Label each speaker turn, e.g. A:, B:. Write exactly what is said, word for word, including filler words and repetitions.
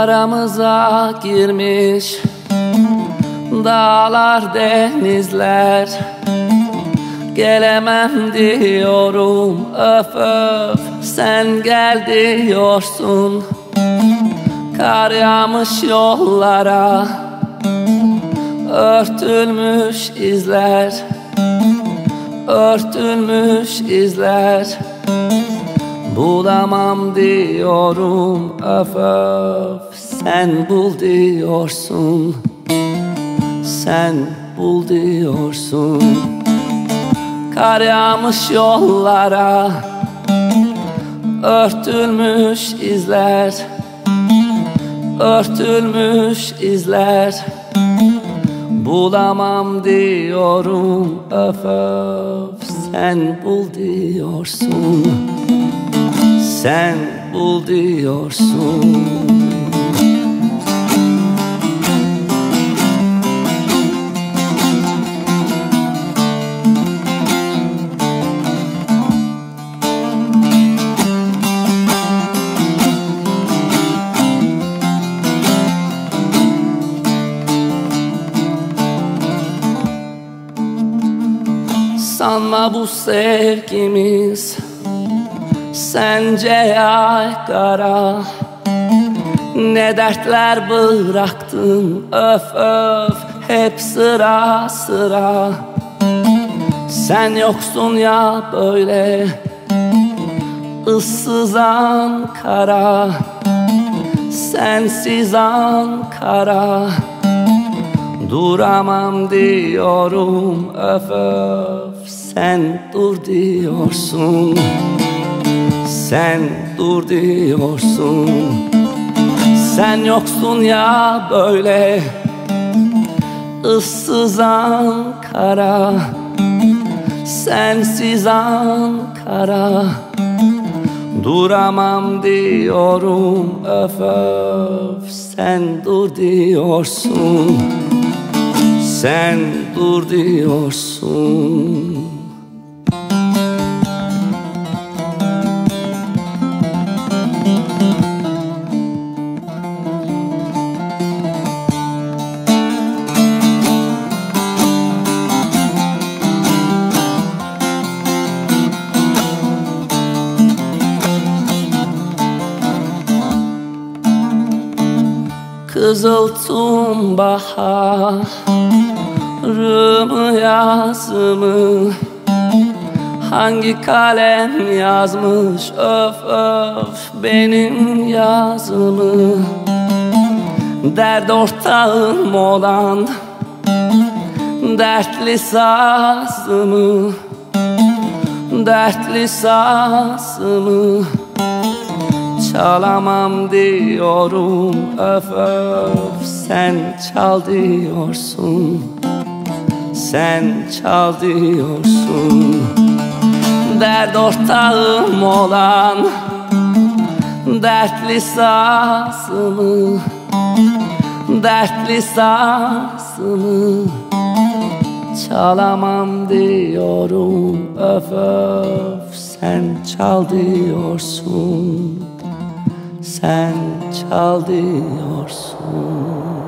A: Aramıza girmiş dağlar, denizler. Gelemem diyorum, öf öf, sen gel diyorsun. Kar yağmış yollara, örtülmüş izler, örtülmüş izler. Bulamam diyorum, öf öf, sen bul diyorsun. Sen bul diyorsun. Kar yağmış yollara, örtülmüş izler, örtülmüş izler. Bulamam diyorum, öf öf, sen bul diyorsun. Sen bul diyorsun. Sanma bu sevgimiz sence yaygara. Ne dertler bıraktın, öf öf, hep sıra sıra. Sen yoksun ya böyle ıssız Ankara, sensiz Ankara. Duramam diyorum, öf öf, sen dur diyorsun. Sen dur diyorsun. Sen yoksun ya böyle ıssız Ankara, sensiz Ankara. Duramam diyorum, öf öf, sen dur diyorsun. Sen dur diyorsun. Kızıltım baharımı, yazımı hangi kalem yazmış, öf öf, benim yazımı. Dert ortağım olan dertli sazımı, dertli sazımı çalamam diyorum, öf öf, sen çal diyorsun. Sen çal diyorsun. Dert ortağım olan dertli sazımı, dertli sazımı çalamam diyorum, öf öf, sen çal diyorsun. Sen çal diyorsun.